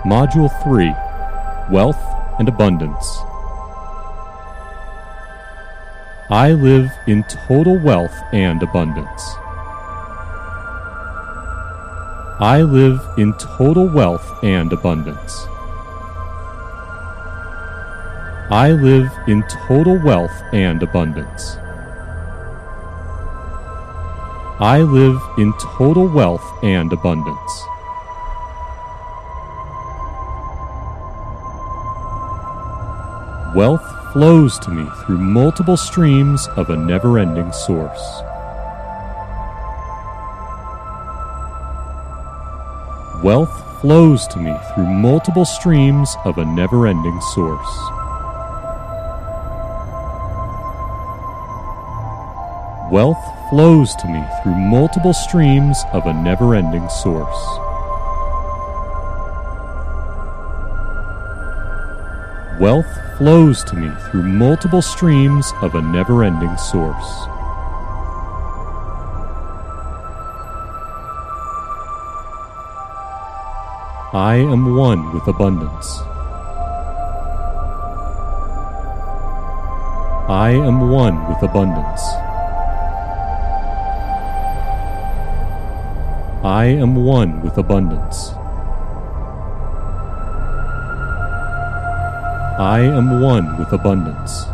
Module 3, Wealth and Abundance. I live in total wealth and abundance. I live in total wealth and abundance. I live in total wealth and abundance. I live in total wealth and abundance. Wealth flows to me through multiple streams of a never-ending source. Wealth flows to me through multiple streams of a never-ending source. Wealth flows to me through multiple streams of a never-ending source. Wealth flows to me through multiple streams of a never-ending source. I am one with abundance. I am one with abundance. I am one with abundance. I am one with abundance.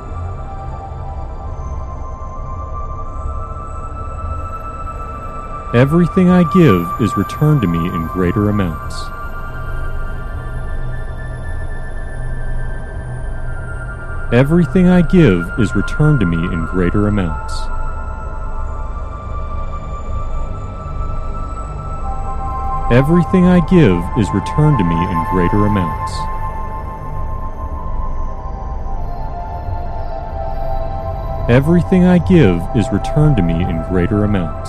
Everything I give is returned to me in greater amounts. Everything I give is returned to me in greater amounts. Everything I give is returned to me in greater amounts. Everything I give is returned to me in greater amounts.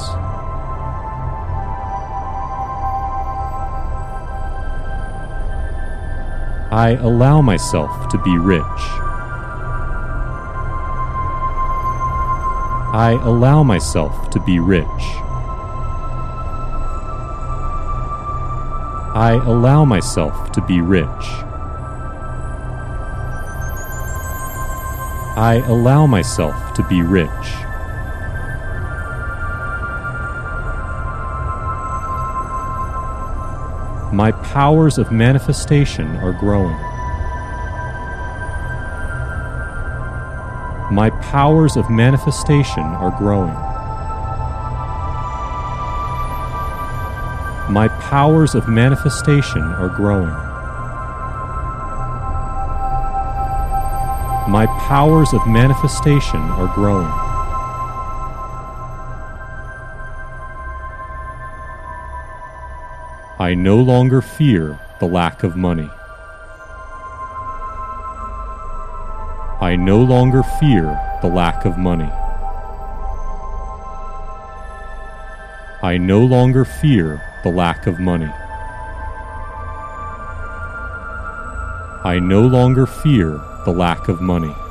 I allow myself to be rich. I allow myself to be rich. I allow myself to be rich. I allow myself to be rich. My powers of manifestation are growing. My powers of manifestation are growing. My powers of manifestation are growing. My powers of manifestation are growing. I no longer fear the lack of money. I no longer fear the lack of money. I no longer fear the lack of money. I no longer fear the lack of money.